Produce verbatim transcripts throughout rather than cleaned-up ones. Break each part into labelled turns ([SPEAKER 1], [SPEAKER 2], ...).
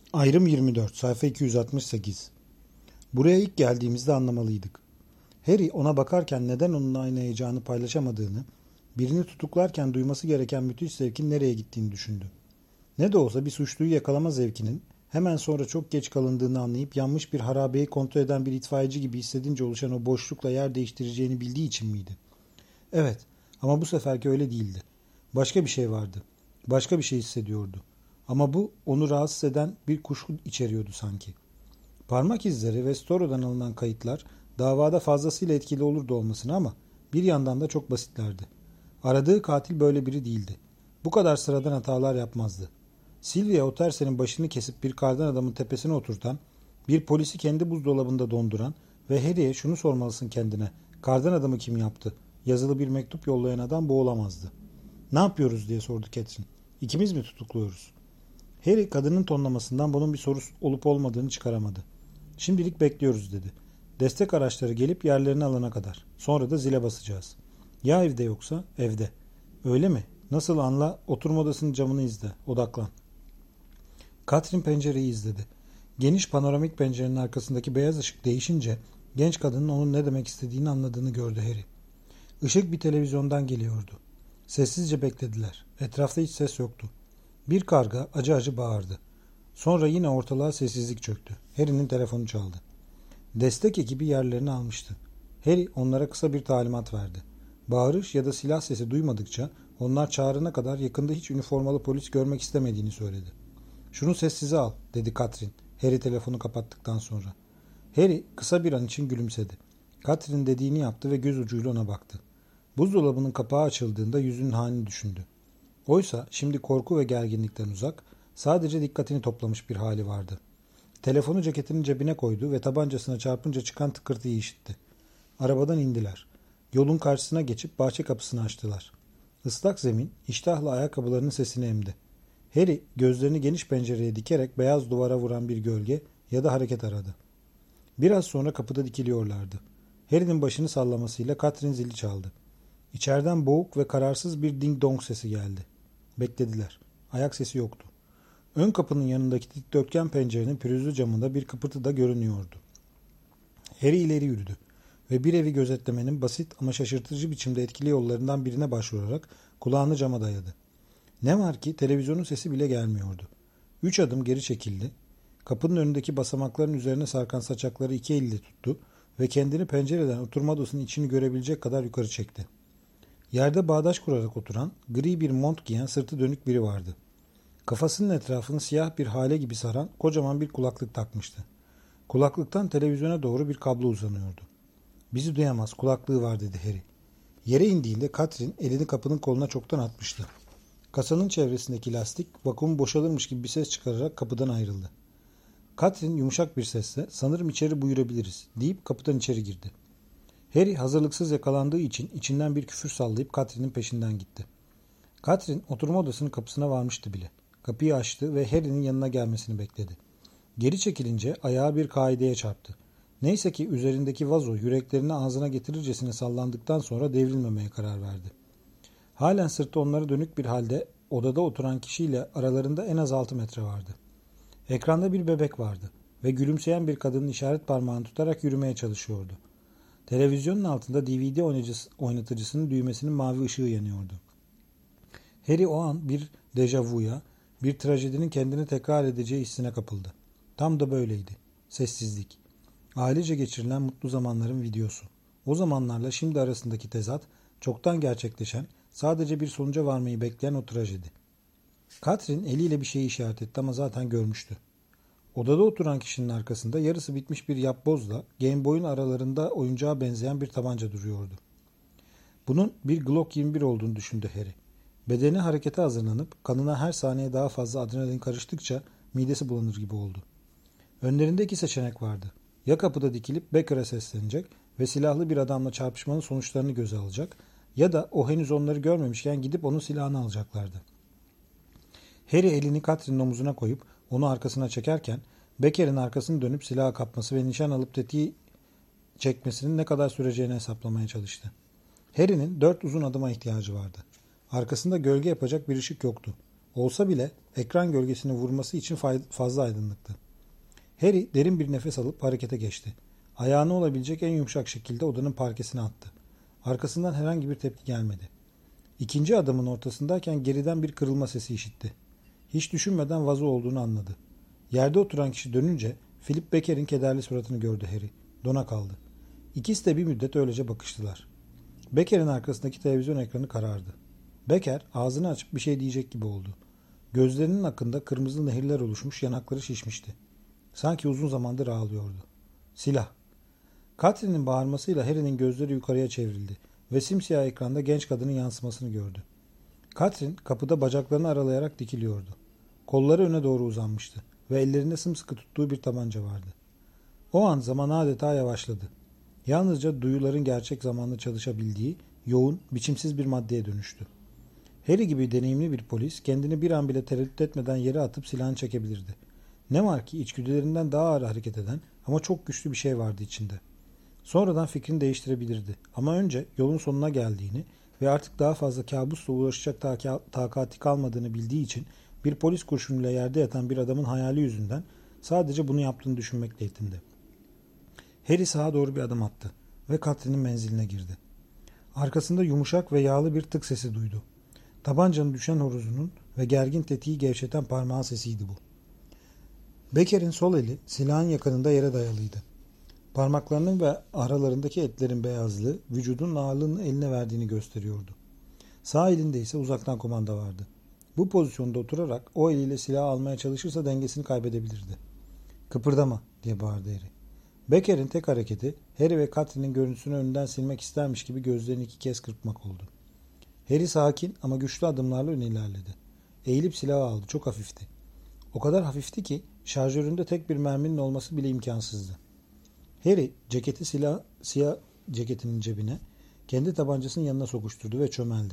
[SPEAKER 1] Ayrım yirmi dört, sayfa iki yüz altmış sekiz. Buraya ilk geldiğimizde anlamalıydık. Harry ona bakarken neden onunla aynı heyecanı paylaşamadığını, birini tutuklarken duyması gereken müthiş zevkin nereye gittiğini düşündü. Ne de olsa bir suçluyu yakalama zevkinin hemen sonra çok geç kalındığını anlayıp yanmış bir harabeyi kontrol eden bir itfaiyeci gibi hissedince oluşan o boşlukla yer değiştireceğini bildiği için miydi? Evet, ama bu seferki öyle değildi. Başka bir şey vardı. Başka bir şey hissediyordu. Ama bu onu rahatsız eden bir kuşku içeriyordu sanki. Parmak izleri ve Storo'dan alınan kayıtlar davada fazlasıyla etkili olurdu olmasına ama bir yandan da çok basitlerdi. Aradığı katil böyle biri değildi. Bu kadar sıradan hatalar yapmazdı. Sylvia Ottersen'in başını kesip bir kardan adamın tepesine oturtan, bir polisi kendi buzdolabında donduran ve Harry'e şunu sormalısın kendine, kardan adamı kim yaptı? Yazılı bir mektup yollayan adam bu olamazdı. Ne yapıyoruz diye sordu Catherine. İkimiz mi tutukluyoruz? Harry kadının tonlamasından bunun bir soru olup olmadığını çıkaramadı. Şimdilik bekliyoruz dedi. Destek araçları gelip yerlerini alana kadar. Sonra da zile basacağız. Ya evde yoksa? Evde. Öyle mi? Nasıl anla? Oturma odasının camını izle. Odaklan. Catherine pencereyi izledi. Geniş panoramik pencerenin arkasındaki beyaz ışık değişince genç kadının onun ne demek istediğini anladığını gördü Harry. Işık bir televizyondan geliyordu. Sessizce beklediler. Etrafta hiç ses yoktu. Bir karga acı acı bağırdı. Sonra yine ortalığa sessizlik çöktü. Harry'nin telefonu çaldı. Destek ekibi yerlerini almıştı. Harry onlara kısa bir talimat verdi. Bağırış ya da silah sesi duymadıkça onlar çağırana kadar yakında hiç üniformalı polis görmek istemediğini söyledi. "Şunu sessize al," dedi Catherine, Harry telefonu kapattıktan sonra. Harry kısa bir an için gülümsedi. Catherine dediğini yaptı ve göz ucuyla ona baktı. Buzdolabının kapağı açıldığında yüzünün halini düşündü. Oysa şimdi korku ve gerginlikten uzak, sadece dikkatini toplamış bir hali vardı. Telefonu ceketinin cebine koydu ve tabancasına çarpınca çıkan tıkırtıyı işitti. Arabadan indiler. Yolun karşısına geçip bahçe kapısını açtılar. Islak zemin iştahla ayakkabılarının sesini emdi. Harry gözlerini geniş pencereye dikerek beyaz duvara vuran bir gölge ya da hareket aradı. Biraz sonra kapıda dikiliyorlardı. Harry'nin başını sallamasıyla Catherine zili çaldı. İçeriden boğuk ve kararsız bir ding dong sesi geldi. Beklediler. Ayak sesi yoktu. Ön kapının yanındaki dikdörtgen pencerenin pürüzlü camında bir kıpırtı da görünüyordu. Harry ileri yürüdü ve bir evi gözetlemenin basit ama şaşırtıcı biçimde etkili yollarından birine başvurarak kulağını cama dayadı. Ne var ki televizyonun sesi bile gelmiyordu. Üç adım geri çekildi. Kapının önündeki basamakların üzerine sarkan saçakları iki elle tuttu ve kendini pencereden oturma odasının içini görebilecek kadar yukarı çekti. Yerde bağdaş kurarak oturan, gri bir mont giyen sırtı dönük biri vardı. Kafasının etrafını siyah bir hale gibi saran kocaman bir kulaklık takmıştı. Kulaklıktan televizyona doğru bir kablo uzanıyordu. "Bizi duyamaz, kulaklığı var," dedi Harry. Yere indiğinde Catherine elini kapının koluna çoktan atmıştı. Kasanın çevresindeki lastik vakum boşalırmış gibi bir ses çıkararak kapıdan ayrıldı. Catherine yumuşak bir sesle "Sanırım içeri buyurabiliriz," deyip kapıdan içeri girdi. Harry hazırlıksız yakalandığı için içinden bir küfür sallayıp Catherine'in peşinden gitti. Catherine oturma odasının kapısına varmıştı bile. Kapıyı açtı ve Harry'nin yanına gelmesini bekledi. Geri çekilince ayağı bir kaideye çarptı. Neyse ki üzerindeki vazo yüreklerini ağzına getirircesine sallandıktan sonra devrilmemeye karar verdi. Halen sırtı onlara dönük bir halde odada oturan kişiyle aralarında en az altı metre vardı. Ekranda bir bebek vardı ve gülümseyen bir kadının işaret parmağını tutarak yürümeye çalışıyordu. Televizyonun altında D V D oynatıcısının düğmesinin mavi ışığı yanıyordu. Harry o an bir dejavuya, bir trajedinin kendini tekrar edeceği hissine kapıldı. Tam da böyleydi. Sessizlik. Ailece geçirilen mutlu zamanların videosu. O zamanlarla şimdi arasındaki tezat, çoktan gerçekleşen, sadece bir sonuca varmayı bekleyen o trajedi. Catherine eliyle bir şeyi işaret etti ama zaten görmüştü. Odada oturan kişinin arkasında yarısı bitmiş bir yapbozla Game Boy'un aralarında oyuncağa benzeyen bir tabanca duruyordu. Bunun bir Glock yirmi bir olduğunu düşündü Harry. Bedeni harekete hazırlanıp kanına her saniye daha fazla adrenalin karıştıkça midesi bulanır gibi oldu. Önlerinde iki seçenek vardı. Ya kapıda dikilip Becker'a seslenecek ve silahlı bir adamla çarpışmanın sonuçlarını göze alacak ya da o henüz onları görmemişken gidip onun silahını alacaklardı. Harry elini Catherine'in omuzuna koyup onu arkasına çekerken Becker'in arkasını dönüp silahı kapması ve nişan alıp tetiği çekmesinin ne kadar süreceğini hesaplamaya çalıştı. Harry'nin dört uzun adıma ihtiyacı vardı. Arkasında gölge yapacak bir ışık yoktu. Olsa bile ekran gölgesini vurması için fazla aydınlıktı. Harry derin bir nefes alıp harekete geçti. Ayağını olabilecek en yumuşak şekilde odanın parkesine attı. Arkasından herhangi bir tepki gelmedi. İkinci adımın ortasındayken geriden bir kırılma sesi işitti. Hiç düşünmeden vazo olduğunu anladı. Yerde oturan kişi dönünce Philip Becker'in kederli suratını gördü Harry. Dona kaldı. İkisi de bir müddet öylece bakıştılar. Becker'in arkasındaki televizyon ekranı karardı. Becker ağzını açıp bir şey diyecek gibi oldu. Gözlerinin akında kırmızı nehirler oluşmuş, yanakları şişmişti. Sanki uzun zamandır ağlıyordu. Silah. Catherine'in bağırmasıyla Harry'nin gözleri yukarıya çevrildi ve simsiyah ekranda genç kadının yansımasını gördü. Catherine kapıda bacaklarını aralayarak dikiliyordu. Kolları öne doğru uzanmıştı ve ellerinde sımsıkı tuttuğu bir tabanca vardı. O an zaman adeta yavaşladı. Yalnızca duyuların gerçek zamanlı çalışabildiği yoğun, biçimsiz bir maddeye dönüştü. Harry gibi deneyimli bir polis kendini bir an bile tereddüt etmeden yere atıp silahını çekebilirdi. Ne var ki içgüdülerinden daha ağır hareket eden ama çok güçlü bir şey vardı içinde. Sonradan fikrini değiştirebilirdi ama önce yolun sonuna geldiğini ve artık daha fazla kabusla uğraşacak tak- takati kalmadığını bildiği için bir polis kurşunuyla yerde yatan bir adamın hayali yüzünden sadece bunu yaptığını düşünmekle yetindi. Harry sağa doğru bir adım attı ve Catherine'in menziline girdi. Arkasında yumuşak ve yağlı bir tık sesi duydu. Tabancanın düşen horozunun ve gergin tetiği gevşeten parmağın sesiydi bu. Becker'in sol eli silahın yakınında yere dayalıydı. Parmaklarının ve aralarındaki etlerin beyazlığı vücudun ağırlığını eline verdiğini gösteriyordu. Sağ elinde ise uzaktan kumanda vardı. Bu pozisyonda oturarak o eliyle silahı almaya çalışırsa dengesini kaybedebilirdi. "Kıpırdama!" diye bağırdı Harry. Becker'in tek hareketi Harry ve Catherine'in görüntüsünü önünden silmek istermiş gibi gözlerini iki kez kırpmak oldu. Harry sakin ama güçlü adımlarla öne ilerledi. Eğilip silahı aldı. Çok hafifti. O kadar hafifti ki şarjöründe tek bir merminin olması bile imkansızdı. Harry ceketi silah, siyah ceketinin cebine, kendi tabancasının yanına sokuşturdu ve çömeldi.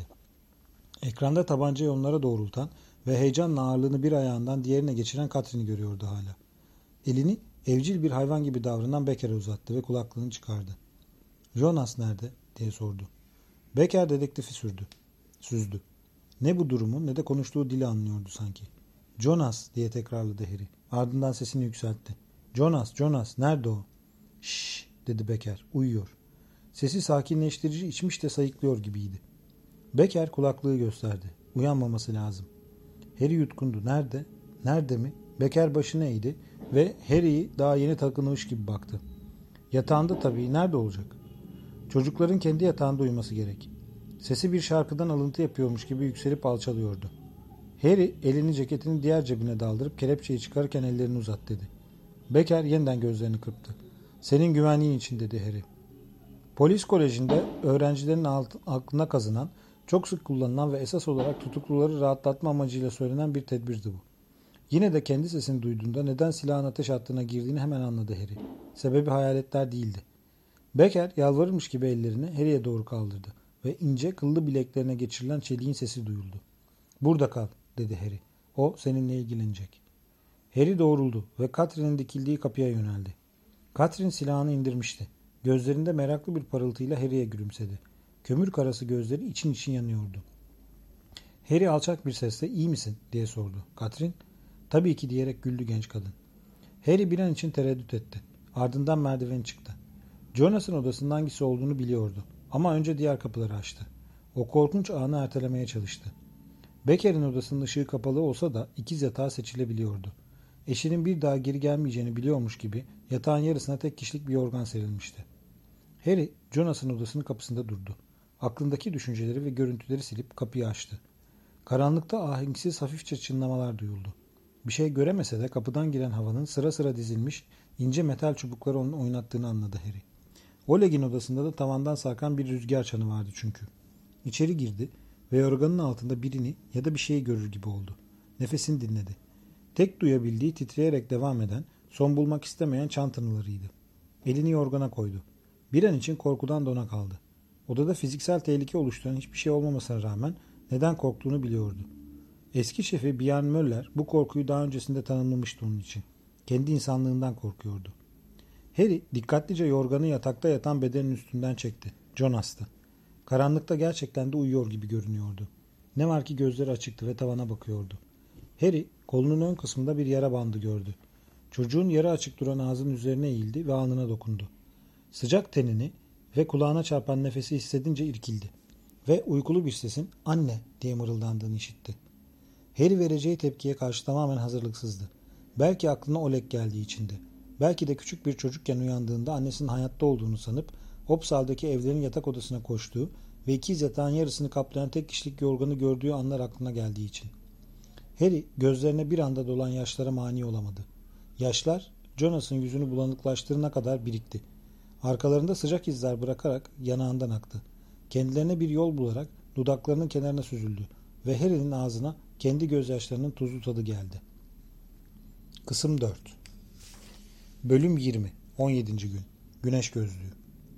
[SPEAKER 1] Ekranda tabancayı onlara doğrultan ve heyecanla ağırlığını bir ayağından diğerine geçiren Catherine'i görüyordu hala. Elini evcil bir hayvan gibi davranan Becker'e uzattı ve kulaklığını çıkardı. "Jonas nerede?" diye sordu. Becker dedektifi sürdü. Süzdü. Ne bu durumu ne de konuştuğu dili anlıyordu sanki. "Jonas!" diye tekrarladı Harry. Ardından sesini yükseltti. "Jonas, Jonas, nerede o?" "Şşş!" dedi Becker. "Uyuyor." Sesi sakinleştirici içmiş de sayıklıyor gibiydi. Becker kulaklığı gösterdi. Uyanmaması lazım. Harry yutkundu. Nerede? Nerede mi? Becker başını eğdi ve Harry'i daha yeni takılmış gibi baktı. Yatağında tabii. Nerede olacak? Çocukların kendi yatağında uyuması gerek. Sesi bir şarkıdan alıntı yapıyormuş gibi yükselip alçalıyordu. Harry elini ceketinin diğer cebine daldırıp kelepçeyi çıkarırken ellerini uzat dedi. Becker yeniden gözlerini kırptı. "Senin güvenliğin için," dedi Harry. Polis kolejinde öğrencilerin alt, aklına kazınan, çok sık kullanılan ve esas olarak tutukluları rahatlatma amacıyla söylenen bir tedbirdi bu. Yine de kendi sesini duyduğunda neden silahın ateş hattına girdiğini hemen anladı Harry. Sebebi hayaletler değildi. Becker yalvarırmış gibi ellerini Harry'e doğru kaldırdı ve ince kıllı bileklerine geçirilen çeliğin sesi duyuldu. "Burada kal," dedi Harry. "O seninle ilgilenecek." Harry doğruldu ve Catherine'in dikildiği kapıya yöneldi. Catherine silahını indirmişti. Gözlerinde meraklı bir parıltıyla Harry'e gülümsedi. Kömür karası gözleri için için yanıyordu. Harry alçak bir sesle "İyi misin?" diye sordu. Catherine, "Tabii ki," diyerek güldü genç kadın. Harry bir an için tereddüt etti. Ardından merdiveni çıktı. Jonas'ın odasının hangisi olduğunu biliyordu. Ama önce diğer kapıları açtı. O korkunç anı ertelemeye çalıştı. Becker'in odasının ışığı kapalı olsa da ikiz yatağı seçilebiliyordu. Eşinin bir daha geri gelmeyeceğini biliyormuş gibi yatağın yarısına tek kişilik bir yorgan serilmişti. Harry, Jonas'ın odasının kapısında durdu. Aklındaki düşünceleri ve görüntüleri silip kapıyı açtı. Karanlıkta ahenksiz hafifçe çınlamalar duyuldu. Bir şey göremese de kapıdan giren havanın sıra sıra dizilmiş ince metal çubukları onun oynattığını anladı Harry. Oleg'in odasında da tavandan sarkan bir rüzgar çanı vardı çünkü. İçeri girdi ve yorganın altında birini ya da bir şeyi görür gibi oldu. Nefesini dinledi. Tek duyabildiği titreyerek devam eden, son bulmak istemeyen çan tınılarıydı. Elini yorgana koydu. Bir an için korkudan dona kaldı. Odada fiziksel tehlike oluşturan hiçbir şey olmamasına rağmen neden korktuğunu biliyordu. Eski şefi Björn Möller bu korkuyu daha öncesinde tanımlamıştı onun için. Kendi insanlığından korkuyordu. Harry dikkatlice yorganı yatakta yatan bedenin üstünden çekti. Jonas'tı. Karanlıkta gerçekten de uyuyor gibi görünüyordu. Ne var ki gözleri açıktı ve tavana bakıyordu. Harry kolunun ön kısmında bir yara bandı gördü. Çocuğun yarı açık duran ağzının üzerine eğildi ve alnına dokundu. Sıcak tenini ve kulağına çarpan nefesi hissedince irkildi ve uykulu bir sesin "anne" diye mırıldandığını işitti. Harry vereceği tepkiye karşı tamamen hazırlıksızdı. Belki aklına Oleg geldiği içindi. Belki de küçük bir çocukken uyandığında annesinin hayatta olduğunu sanıp Opsal'daki evlerin yatak odasına koştuğu ve ikiz yatağın yarısını kaplayan tek kişilik yorganı gördüğü anlar aklına geldiği için. Harry gözlerine bir anda dolan yaşlara mani olamadı. Yaşlar Jonas'ın yüzünü bulanıklaştırana kadar birikti. Arkalarında sıcak izler bırakarak yanağından aktı. Kendilerine bir yol bularak dudaklarının kenarına süzüldü ve Harry'nin ağzına kendi gözyaşlarının tuzlu tadı geldi. Kısım dört. Bölüm yirmi. on yedinci gün. Güneş gözlüğü.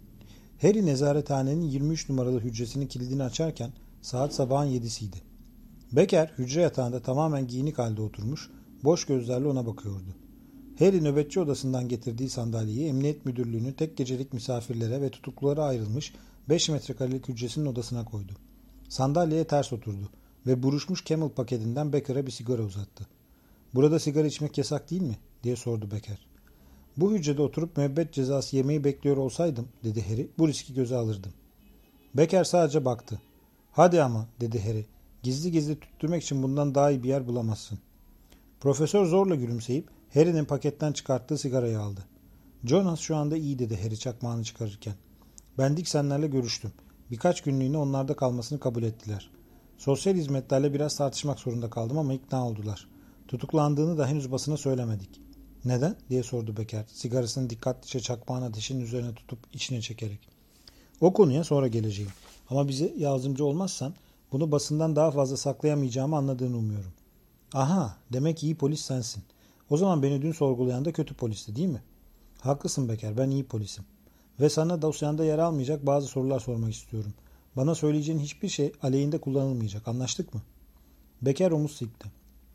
[SPEAKER 1] Harry nezarethanenin yirmi üç numaralı hücresinin kilidini açarken saat sabahın yedisiydi. Becker hücre yatağında tamamen giyinik halde oturmuş, boş gözlerle ona bakıyordu. Harry nöbetçi odasından getirdiği sandalyeyi emniyet müdürlüğünün tek gecelik misafirlere ve tutuklulara ayrılmış beş metrekarelik hücresinin odasına koydu. Sandalyeye ters oturdu ve buruşmuş Camel paketinden Becker'a bir sigara uzattı. "Burada sigara içmek yasak değil mi?" diye sordu Becker. "Bu hücrede oturup müebbet cezası yemeyi bekliyor olsaydım," dedi Harry, "bu riski göze alırdım." Becker sadece baktı. "Hadi ama," dedi Harry, "gizli gizli tüttürmek için bundan daha iyi bir yer bulamazsın." Profesör zorla gülümseyip Harry'nin paketten çıkarttığı sigarayı aldı. "Jonas şu anda iyi," dedi Harry çakmağını çıkarırken. "Ben Dixon'lerle görüştüm. Birkaç günlüğüne onlarda kalmasını kabul ettiler. Sosyal hizmetlerle biraz tartışmak zorunda kaldım ama ikna oldular. Tutuklandığını da henüz basına söylemedik." "Neden?" diye sordu Becker, sigarasını dikkatlice çakmağın ateşinin üzerine tutup içine çekerek. "O konuya sonra geleceğim. Ama bize yardımcı olmazsan bunu basından daha fazla saklayamayacağımı anladığını umuyorum." "Aha, demek iyi polis sensin. O zaman beni dün sorgulayan da kötü polisti değil mi?" "Haklısın Becker, ben iyi polisim. Ve sana dosyanda yer almayacak bazı sorular sormak istiyorum. Bana söyleyeceğin hiçbir şey aleyhinde kullanılmayacak. Anlaştık mı?" Becker omuz silkti.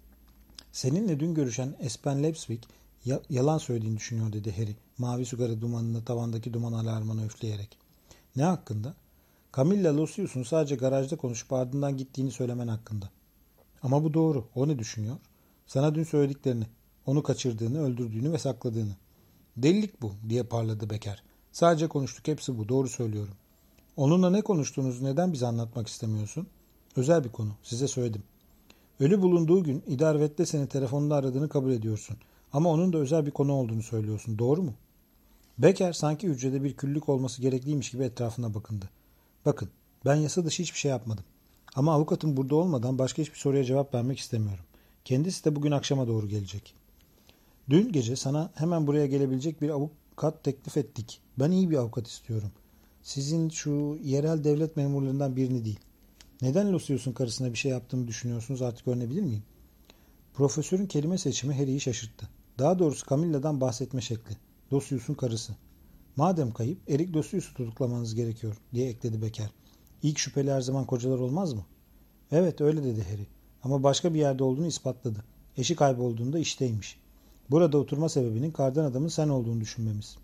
[SPEAKER 1] "Seninle dün görüşen Espen Lepsvik yalan söylediğini düşünüyor," dedi Harry, mavi sigara dumanını tavandaki duman alarmına üfleyerek. "Ne hakkında?" "Camilla Lucius'un sadece garajda konuşup ardından gittiğini söylemen hakkında." "Ama bu doğru. O ne düşünüyor?" "Sana dün söylediklerini. Onu kaçırdığını, öldürdüğünü ve sakladığını." "Delilik bu," diye parladı Becker. "Sadece konuştuk, hepsi bu. Doğru söylüyorum." "Onunla ne konuştuğunuzu neden bize anlatmak istemiyorsun?" "Özel bir konu. Size söyledim." "Ölü bulunduğu gün idarevetle seni telefonda aradığını kabul ediyorsun. Ama onun da özel bir konu olduğunu söylüyorsun. Doğru mu?" Becker sanki hücrede bir küllük olması gerekliymiş gibi etrafına bakındı. "Bakın, ben yasa dışı hiçbir şey yapmadım. Ama avukatım burada olmadan başka hiçbir soruya cevap vermek istemiyorum. Kendisi de bugün akşama doğru gelecek. Dün gece sana hemen buraya gelebilecek bir avukat teklif ettik. Ben iyi bir avukat istiyorum. Sizin şu yerel devlet memurlarından birini değil. Neden Lucius'un karısına bir şey yaptığımı düşünüyorsunuz, artık öğrenebilir miyim?" Profesörün kelime seçimi Harry'i şaşırttı. Daha doğrusu Camilla'dan bahsetme şekli. Lucius'un karısı. "Madem kayıp, Eric Lucius'u tutuklamanız gerekiyor," diye ekledi Becker. "İlk şüpheli her zaman kocalar olmaz mı?" "Evet, öyle," dedi Harry. "Ama başka bir yerde olduğunu ispatladı. Eşi kaybolduğunda işteymiş. Burada oturma sebebinin kardan adamın sen olduğunu düşünmemiz."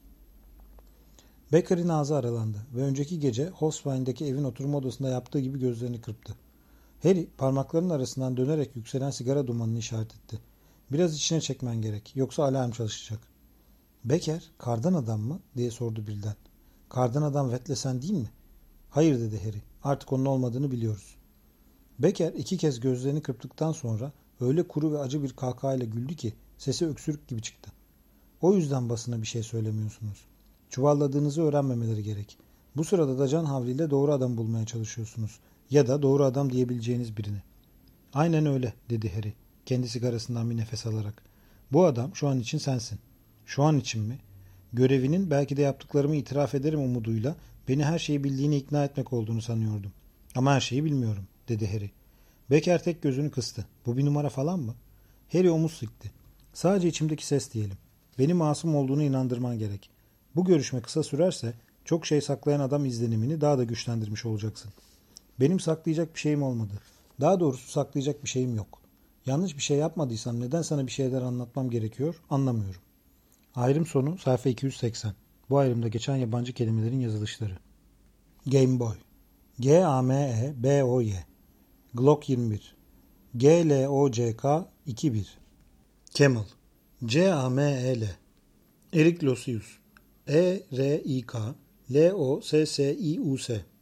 [SPEAKER 1] Becker'in ağzı aralandı ve önceki gece Hofswein'deki evin oturma odasında yaptığı gibi gözlerini kırptı. Harry parmaklarının arasından dönerek yükselen sigara dumanını işaret etti. "Biraz içine çekmen gerek, yoksa alarm çalışacak." "Becker, kardan adam mı?" diye sordu birden. "Kardan adam Vetlesen değil mi?" "Hayır," dedi Harry. "Artık onun olmadığını biliyoruz." Becker iki kez gözlerini kırptıktan sonra öyle kuru ve acı bir kahkahayla güldü ki sesi öksürük gibi çıktı. "O yüzden basına bir şey söylemiyorsunuz. Çuvalladığınızı öğrenmemeleri gerek. Bu sırada da can havliyle doğru adam bulmaya çalışıyorsunuz. Ya da doğru adam diyebileceğiniz birini." "Aynen öyle," dedi Harry, kendi sigarasından bir nefes alarak. "Bu adam şu an için sensin." "Şu an için mi?" "Görevinin belki de yaptıklarımı itiraf ederim umuduyla beni her şeyi bildiğini ikna etmek olduğunu sanıyordum. Ama her şeyi bilmiyorum," dedi Harry. Becker tek gözünü kıstı. "Bu bir numara falan mı?" Harry omuz sıktı. "Sadece içimdeki ses diyelim. Beni masum olduğunu inandırman gerek. Bu görüşme kısa sürerse çok şey saklayan adam izlenimini daha da güçlendirmiş olacaksın. Benim saklayacak bir şeyim olmadı. Daha doğrusu saklayacak bir şeyim yok. Yanlış bir şey yapmadıysam neden sana bir şeyler anlatmam gerekiyor, anlamıyorum." Ayrım sonu sayfa iki yüz seksen. Bu ayrımda geçen yabancı kelimelerin yazılışları. Game Boy. G A M E B O Y. Glock yirmi bir. G L O C K iki bir. Camel. C A M E L. Erik Losius. E R I K L O S S I U S.